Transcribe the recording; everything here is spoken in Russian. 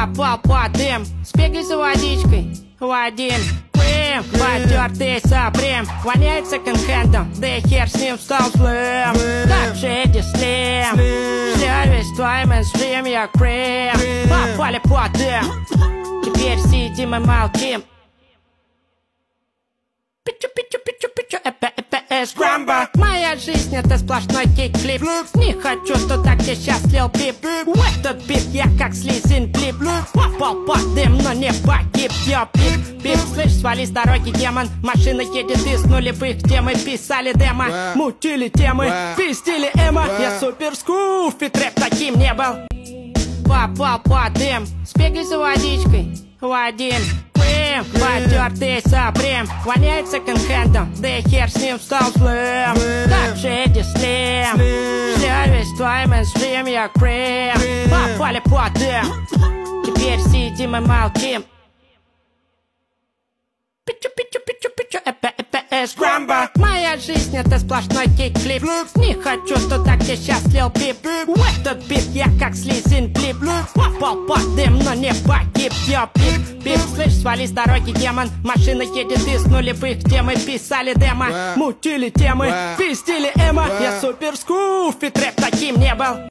Попал под дым, сбегай за водичкой в один крем. Потертый сапрем, воняет секонд-хендом, да и хер с ним стал злым. Как же эти слим, ждет весь твой мейнстрим, я крем. Попали под дым, теперь сидим и молчим. Пичу-пичу-пичу-пичу, скрамба. Моя жизнь это сплошной кик-флип. Не хочу туда, где счастлив бип. В этот бит я как слизин клип. Попал под дым, но не погиб. Йо, пип, слышь, свали с дороги, демон. Машина едет из нулевых, где мы писали демо. Мутили темы, пиздили эмо. Я супер скуф, и трэп таким не был. Попал под дым, сбегай за водичкой в один крем. Потертый сапрем, воняет секонд-хендом, да и хер с ним стал злым. Как же эти слим, ждет весь твой мейнстрим, я крем. Попали под дым, теперь сидим и молчим. Пичу-пичу-пичу-пичу, скрамба. Моя жизнь это сплошной кик-флип. Не хочу туда, где счастлив бип. В этот бит я как слизин клип. Попал под дым, но не погиб. Йо, пип, слышь, свали с дороги, демон. Машина едет из нулевых, где мы писали демо. Мутили темы, пиздили эмо. Я супер скуф, и трэп таким не был.